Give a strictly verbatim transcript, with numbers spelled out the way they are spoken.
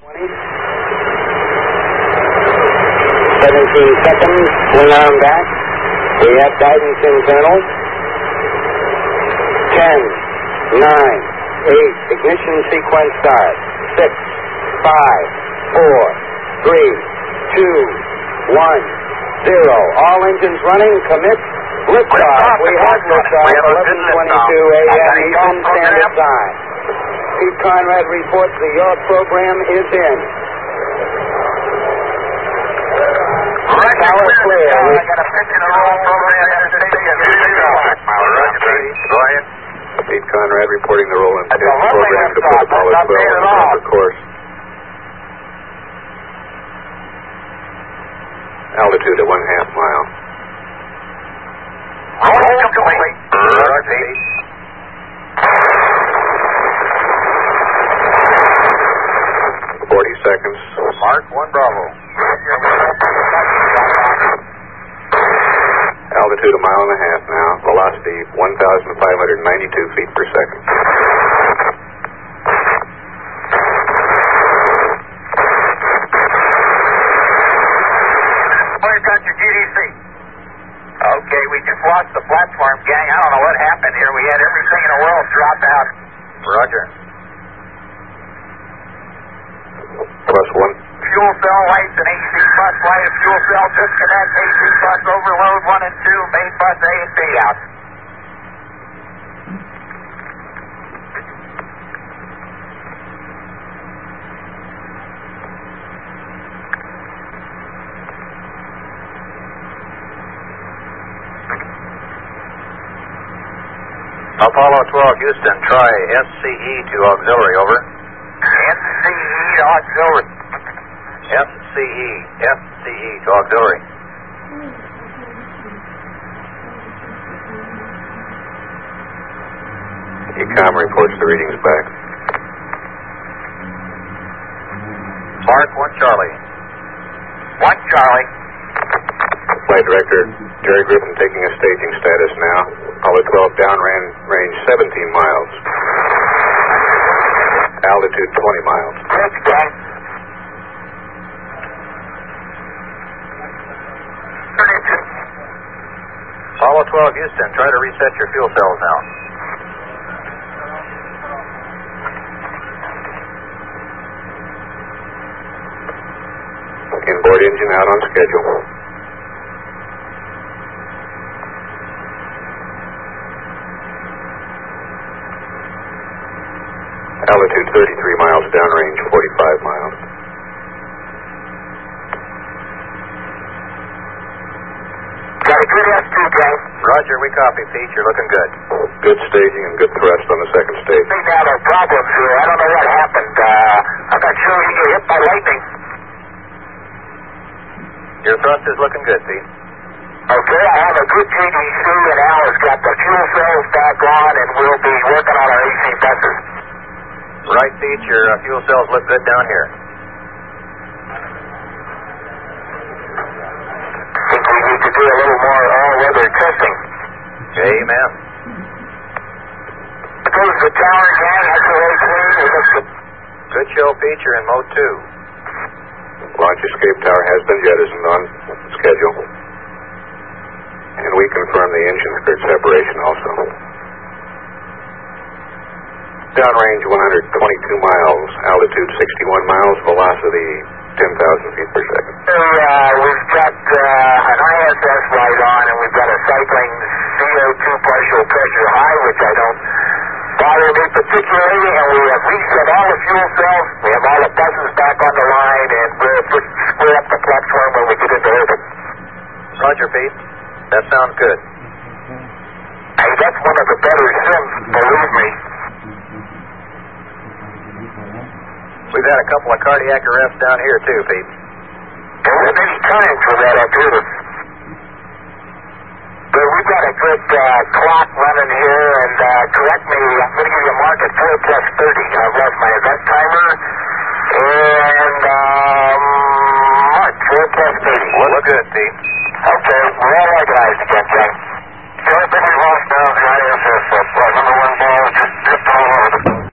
seventeen seconds, swing arm back. We have guidance internal. ten, nine, eight, ignition sequence start. six, five, four, three, two, one, zero. All engines running, commit. Liftoff. We have liftoff, eleven twenty-two a m Eastern Standard Time. Pete Conrad reports that your program is in. Power clear. I got a pitch in a roll program. Go ahead. Pete Conrad reporting the roll and pitch That's a program to put Apollo That's not twelve bad on at the all. proper course. Altitude at one half mile. Roll complete. Roger. Forty seconds. Mark one Bravo. Altitude a mile and a half now. Velocity one thousand five hundred ninety-two feet per second. Where's got your G D C? Okay, we just lost the platform, gang. I don't know what happened here. We had everything in the world drop out. Roger. Plus one. Fuel cell lights and A C bus light and fuel cell disconnect. A C bus overload one and two. Main bus A and B out. Apollo twelve, Houston, try S C E to auxiliary, over. N C E to auxiliary. S C E, S C E to auxiliary. Ecom reports the readings back. Mark one Charlie. One Charlie. Flight Director Jerry Griffin taking a staging status now. Apollo twelve downrange range seventeen miles. Altitude twenty miles. Thanks, gang. Apollo twelve, Houston, try to reset your fuel cells now. Inboard engine out on schedule. Altitude thirty-three miles, downrange forty-five miles. Got a good S two, gang. Roger, we copy, Pete. You're looking good. Good staging and good thrust on the second stage. We had our problems here. I don't know what happened. Uh, I'm not sure you get hit by lightning. Your thrust is looking good, Pete. Okay, I have a good G D C, and Al has got the fuel cells back on, and we'll be working on our A C buses. Right, Pete. Your uh, fuel cells look good down here. I think we need to do a little more all-weather testing. Amen. Goes the tower, gang. X O A clean. We look good. Good show, Pete. You're in mode two. Launch escape tower has been jettisoned on schedule. And we confirm the engine skirt separation also. Downrange one hundred twenty-two miles, altitude sixty-one miles, velocity ten thousand feet per second. Uh, we've got uh, an I S S light on, and we've got a cycling C O two partial pressure high, which I don't bother me particularly, and we have reset all the fuel cells. We have all the buses back on the line, and we'll just square up the platform when we get into orbit. Roger, Pete. That sounds good. Hey, that's one of the better sims, believe me. We've had a couple of cardiac arrests down here, too, Pete. There wasn't any time for that up here. But we've got a good uh, clock running here, and uh, correct me, I'm going to give you a mark at four plus thirty. I've lost my event timer. And, um, mark, four plus thirty. Look good, Pete.